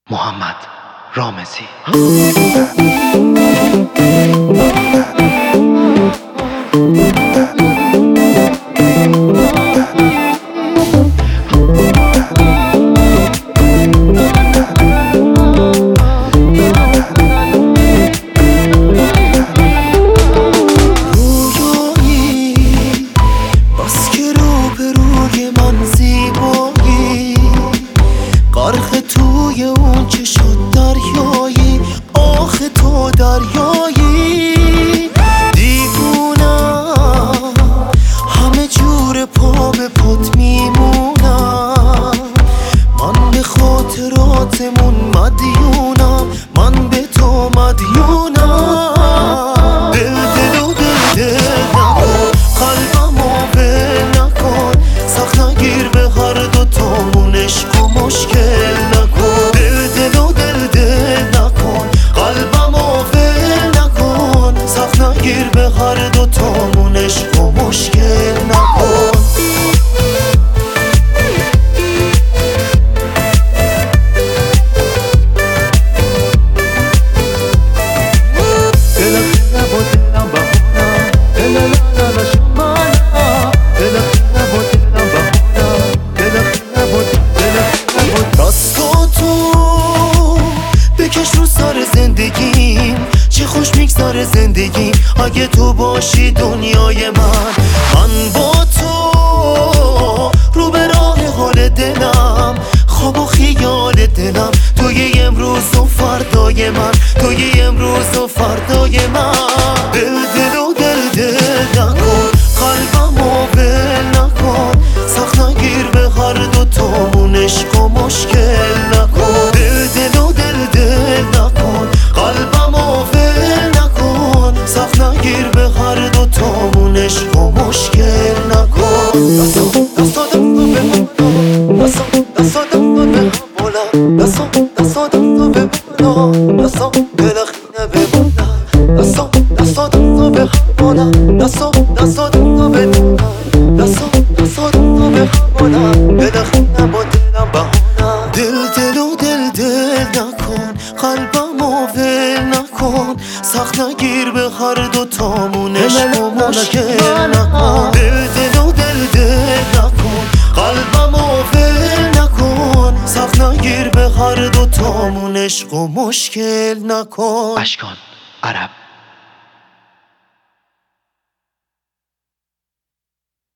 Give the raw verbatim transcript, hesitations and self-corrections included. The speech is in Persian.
محمد رامزی. غرق توی اون که شد دریایی، آخه تو دریایی. دیوونم همه جور پا به پات میمونم، من به خاطراتمون مدیونم، من به تو مدیونم. دل دل و دل دل نکن، قلبمو ول نکن، سخت نگیر به هر دو تامون عشق و مشکل نکن. دل دل و دل دل نکن، قلبمو ول نکن، سخت نگیر به هر دو تامون عشق و مشکل نکن. بکش رو سر زندگیم، چه خوش میگذاره زندگیم اگه تو باشی دنیای من. من با تو رو به راه حال دلم، خواب و خیال دلم، توی امروز و فردای من، توی امروز و فردای من. دل دل و دل دل نکن، قلبمو ول نکن، سخت نگیر به هر دو تامون عشق و مشکل نکن. دل دل و دل دل نکن، قلبمو ول نکن، سخت نگیر به هر دو تامون عشق و مشکل نکن. دستو دستو دستو به بالا، دستو دستو دستو به بالا، دستو دستو دستو به بالا، دستو دلخینه به بالا، دستو دستو دستو به بالا، دستو دستو دستو به بالا، دستو دستو دستو به بالا، دلخینه با دلم بهانه. دل دل و دل دل نکن، قلبمو ول نکن، سخت نگیر به هر دو تامون عشق و مشکل نکن. دل دل و دل دل نکن، قلبمو ول نکن، سخت نگیر به هر دو تامون عشق و مشکل نکن. اشکان عرب.